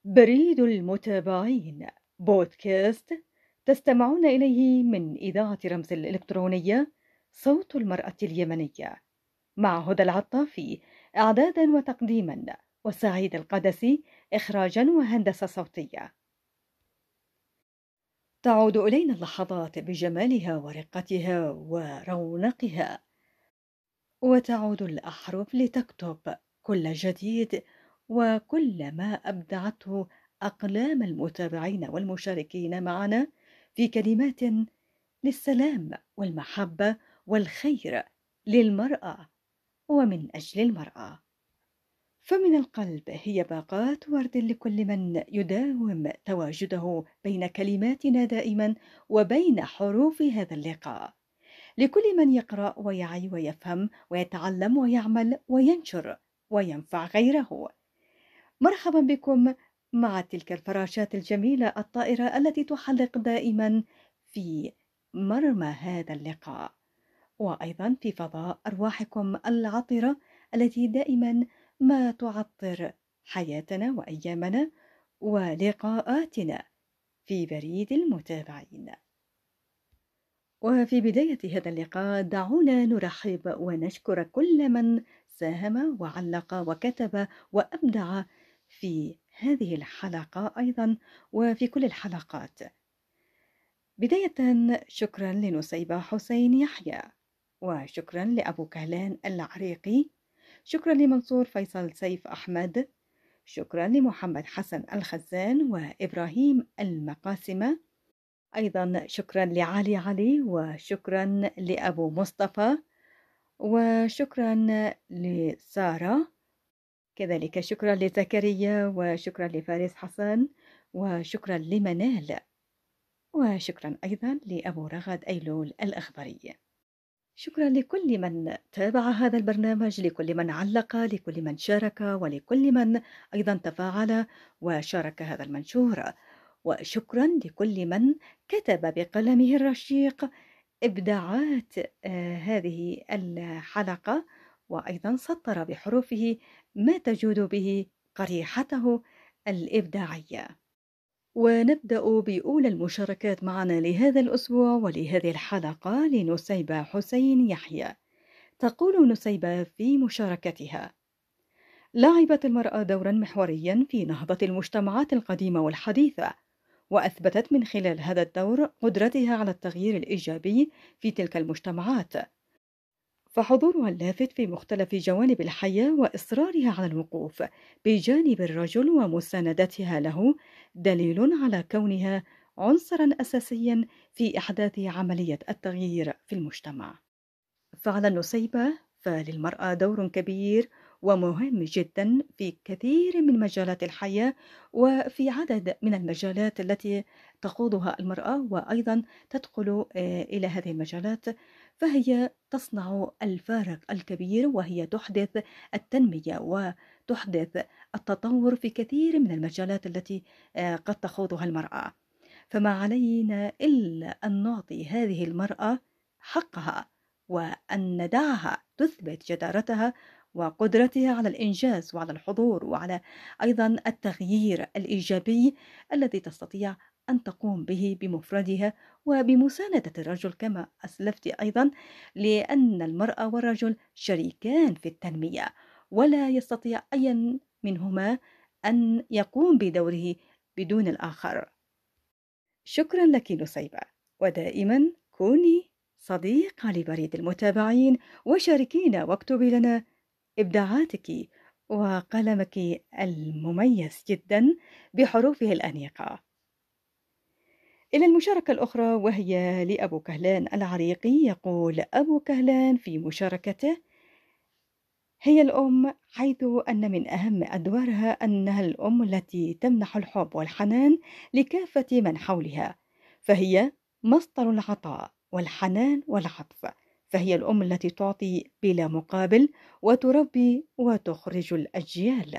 بريد المتابعين بودكاست تستمعون إليه من إذاعة رمز الإلكترونية صوت المرأة اليمنية مع هدى العطافي إعدادا وتقديما وسعيد القدسي إخراجا وهندسة صوتية. تعود إلينا اللحظات بجمالها ورقتها ورونقها، وتعود الأحرف لتكتب كل جديد وكل ما أبدعته أقلام المتابعين والمشاركين معنا في كلمات للسلام والمحبة والخير للمرأة ومن أجل المرأة. فمن القلب هي باقات ورد لكل من يداوم تواجده بين كلماتنا دائما وبين حروف هذا اللقاء، لكل من يقرأ ويعي ويفهم ويتعلم ويعمل وينشر وينفع غيره. مرحبا بكم مع تلك الفراشات الجميلة الطائرة التي تحلق دائما في مرمى هذا اللقاء، وأيضا في فضاء أرواحكم العطرة التي دائما ما تعطر حياتنا وأيامنا ولقاءاتنا في بريد المتابعين. وفي بداية هذا اللقاء دعونا نرحب ونشكر كل من ساهم وعلق وكتب وأبدع في هذه الحلقة أيضا وفي كل الحلقات. بداية شكرا لنسيبة حسين يحيى، وشكرا لأبو كهلان العريقي، شكرا لمنصور فيصل سيف أحمد، شكرا لمحمد حسن الخزان وإبراهيم المقاسمة، أيضا شكرا لعلي علي، وشكرا لأبو مصطفى، وشكرا لسارة، كذلك شكرا لزكريا، وشكرا لفارس حسن، وشكرا لمنال، وشكرا أيضا لأبو رغد أيلول الأخضري. شكرا لكل من تابع هذا البرنامج، لكل من علق، لكل من شارك، ولكل من أيضا تفاعل وشارك هذا المنشور، وشكرا لكل من كتب بقلمه الرشيق إبداعات هذه الحلقة، وأيضا سطر بحروفه ما تجود به قريحته الإبداعية. ونبدأ بأولى المشاركات معنا لهذا الأسبوع ولهذه الحلقة لنسيبة حسين يحيى. تقول نسيبة في مشاركتها: لعبت المرأة دورا محوريا في نهضة المجتمعات القديمة والحديثة، وأثبتت من خلال هذا الدور قدرتها على التغيير الإيجابي في تلك المجتمعات، فحضورها اللافت في مختلف جوانب الحياة وإصرارها على الوقوف بجانب الرجل ومساندتها له دليل على كونها عنصرا أساسيا في إحداث عملية التغيير في المجتمع. فعلى النسيبة فللمرأة دور كبير ومهم جدا في كثير من مجالات الحياة، وفي عدد من المجالات التي تخوضها المرأة وأيضا تدخل إلى هذه المجالات، فهي تصنع الفارق الكبير، وهي تحدث التنمية وتحدث التطور في كثير من المجالات التي قد تخوضها المرأة. فما علينا إلا أن نعطي هذه المرأة حقها، وأن ندعها تثبت جدارتها وقدرتها على الإنجاز وعلى الحضور وعلى أيضا التغيير الإيجابي الذي تستطيع أن تقوم به بمفردها وبمساندة الرجل كما أسلفت أيضا، لأن المرأة والرجل شريكان في التنمية، ولا يستطيع أي منهما أن يقوم بدوره بدون الآخر. شكرا لك نسيبة، ودائما كوني صديقة لبريد المتابعين، وشاركينا واكتبي لنا إبداعاتك وقلمك المميز جدا بحروفه الأنيقة. إلى المشاركة الأخرى وهي لأبو كهلان العريقي. يقول أبو كهلان في مشاركته: هي الأم، حيث أن من أهم أدوارها أنها الأم التي تمنح الحب والحنان لكافة من حولها، فهي مصدر العطاء والحنان والعطف، فهي الأم التي تعطي بلا مقابل وتربي وتخرج الأجيال.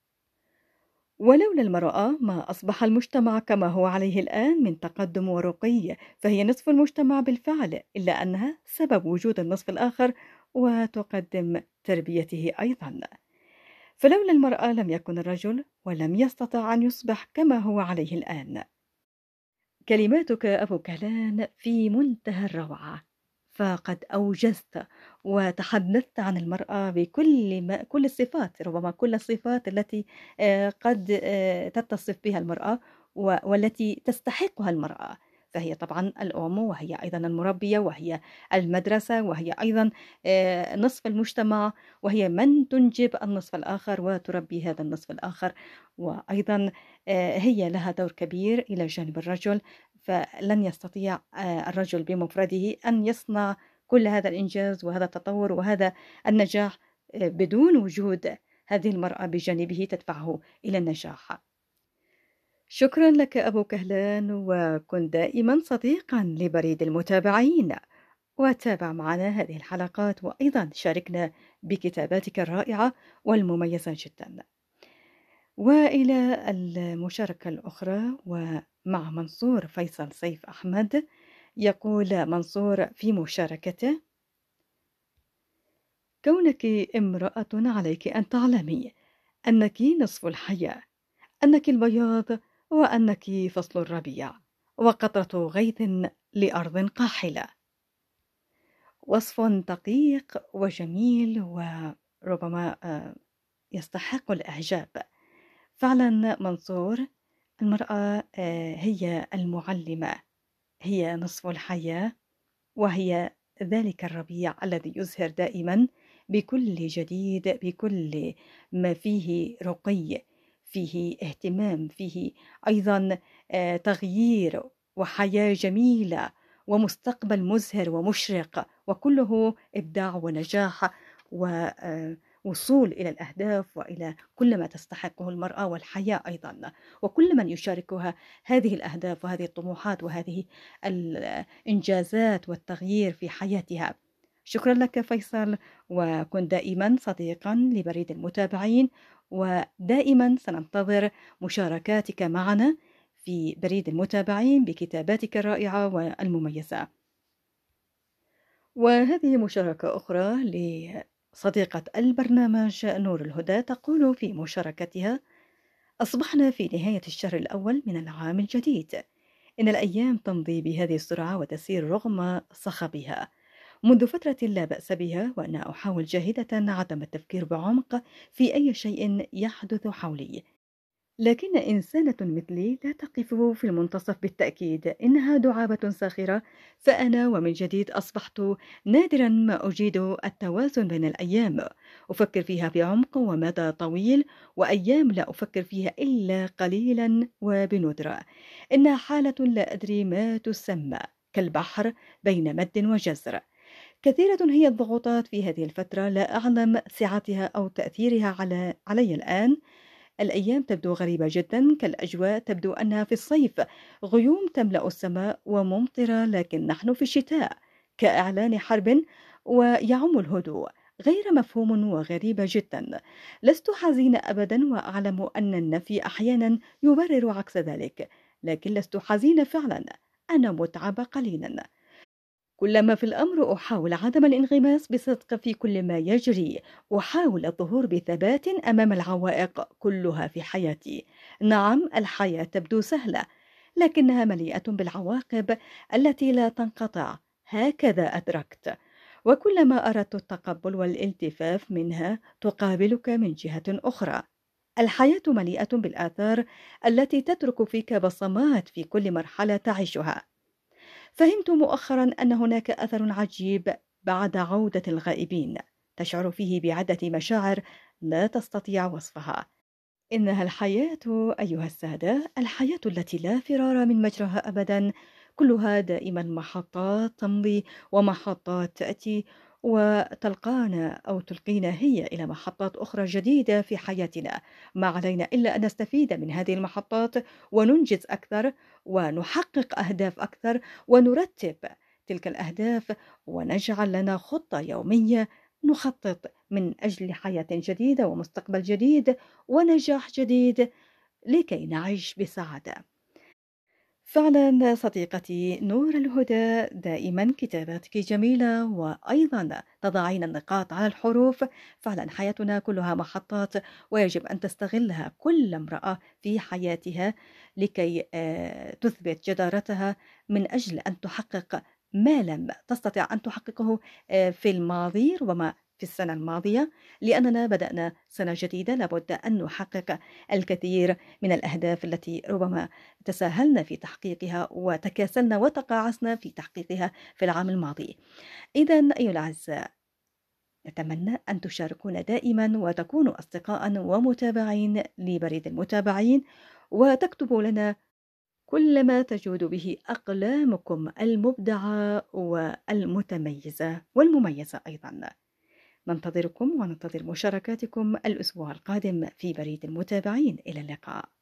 ولولا المرأة ما أصبح المجتمع كما هو عليه الآن من تقدم ورقي، فهي نصف المجتمع بالفعل، إلا أنها سبب وجود النصف الآخر وتقدم تربيته أيضا. فلولا المرأة لم يكن الرجل ولم يستطع أن يصبح كما هو عليه الآن. كلماتك أبو كهلان في منتهى الروعة، فقد أوجزت وتحدثت عن المرأة بكل كل الصفات، ربما كل الصفات التي قد تتصف بها المرأة والتي تستحقها المرأة. فهي طبعا الأم، وهي أيضا المربية، وهي المدرسة، وهي أيضا نصف المجتمع، وهي من تنجب النصف الآخر وتربي هذا النصف الآخر. وأيضا هي لها دور كبير إلى جانب الرجل، فلن يستطيع الرجل بمفرده أن يصنع كل هذا الإنجاز وهذا التطور وهذا النجاح بدون وجود هذه المرأة بجانبه تدفعه إلى النجاح. شكرا لك أبو كهلان، وكن دائما صديقا لبريد المتابعين، وتابع معنا هذه الحلقات، وأيضا شاركنا بكتاباتك الرائعة والمميزة جدا. وإلى المشاركة الأخرى، ومع منصور فيصل سيف أحمد، يقول منصور في مشاركته: كونك امرأة عليك أن تعلمي أنك نصف الحياة، أنك البياض وأنك فصل الربيع وقطرة غيث لأرض قاحلة. وصف دقيق وجميل وربما يستحق الإعجاب. فعلا منصور، المرأة هي المعلمة، هي نصف الحياة، وهي ذلك الربيع الذي يزهر دائما بكل جديد، بكل ما فيه رقي، فيه اهتمام، فيه أيضا تغيير وحياة جميلة ومستقبل مزهر ومشرق، وكله إبداع ونجاح ووصول إلى الأهداف وإلى كل ما تستحقه المرأة والحياة أيضا، وكل من يشاركها هذه الأهداف وهذه الطموحات وهذه الإنجازات والتغيير في حياتها. شكرا لك فيصل، وكن دائما صديقا لبريد المتابعين، ودائما سننتظر مشاركاتك معنا في بريد المتابعين بكتاباتك الرائعة والمميزة. وهذه مشاركة أخرى لصديقة البرنامج نور الهدى، تقول في مشاركتها: أصبحنا في نهاية الشهر الأول من العام الجديد، إن الأيام تمضي بهذه السرعة وتسير رغم صخبها. منذ فترة لا بأس بها، وأنا أحاول جاهدة عدم التفكير بعمق في أي شيء يحدث حولي، لكن إنسانة مثلي لا تقف في المنتصف بالتأكيد، إنها دعابة ساخرة. فأنا ومن جديد أصبحت نادرا ما أجيد التوازن بين الأيام، أفكر فيها بعمق ومدى طويل، وأيام لا أفكر فيها إلا قليلا وبندرة. إنها حالة لا أدري ما تسمى، كالبحر بين مد وجزر. كثيرة هي الضغوطات في هذه الفترة، لا أعلم سعتها أو تأثيرها علي الآن. الأيام تبدو غريبة جدا، كالأجواء تبدو أنها في الصيف، غيوم تملأ السماء وممطرة، لكن نحن في الشتاء، كإعلان حرب، ويعم الهدوء، غير مفهوم وغريبة جدا. لست حزينة أبدا، وأعلم أن النفي أحيانا يبرر عكس ذلك، لكن لست حزينة فعلا، أنا متعبة قليلا. كلما في الأمر أحاول عدم الانغماس بصدق في كل ما يجري، أحاول الظهور بثبات أمام العوائق كلها في حياتي. نعم، الحياة تبدو سهلة، لكنها مليئة بالعواقب التي لا تنقطع، هكذا أدركت. وكلما أردت التقبل والالتفاف منها تقابلك من جهة أخرى. الحياة مليئة بالآثار التي تترك فيك بصمات في كل مرحلة تعيشها. فهمت مؤخرا أن هناك أثر عجيب بعد عودة الغائبين، تشعر فيه بعدة مشاعر لا تستطيع وصفها. إنها الحياة أيها السادة، الحياة التي لا فرار من مجراها أبدا، كلها دائما محطات تمضي ومحطات تأتي وتلقانا أو تلقينا هي إلى محطات أخرى جديدة في حياتنا. ما علينا إلا أن نستفيد من هذه المحطات وننجز أكثر ونحقق أهداف أكثر ونرتب تلك الأهداف، ونجعل لنا خطة يومية نخطط من أجل حياة جديدة ومستقبل جديد ونجاح جديد لكي نعيش بسعادة. فعلا صديقتي نور الهدى، دائما كتاباتك جميلة، وأيضا تضعين النقاط على الحروف. فعلا حياتنا كلها محطات، ويجب أن تستغلها كل امرأة في حياتها لكي تثبت جدارتها من أجل أن تحقق ما لم تستطع أن تحققه في الماضي، ربما في السنة الماضية. لأننا بدأنا سنة جديدة، لابد أن نحقق الكثير من الأهداف التي ربما تساهلنا في تحقيقها وتكاسلنا وتقاعسنا في تحقيقها في العام الماضي. إذا أيها الأعزاء، نتمنى أن تشاركونا دائما وتكونوا أصدقاء ومتابعين لبريد المتابعين، وتكتبوا لنا كل ما تجود به أقلامكم المبدعة والمتميزة والمميزة أيضا. ننتظركم وننتظر مشاركاتكم الأسبوع القادم في بريد المتابعين. إلى اللقاء.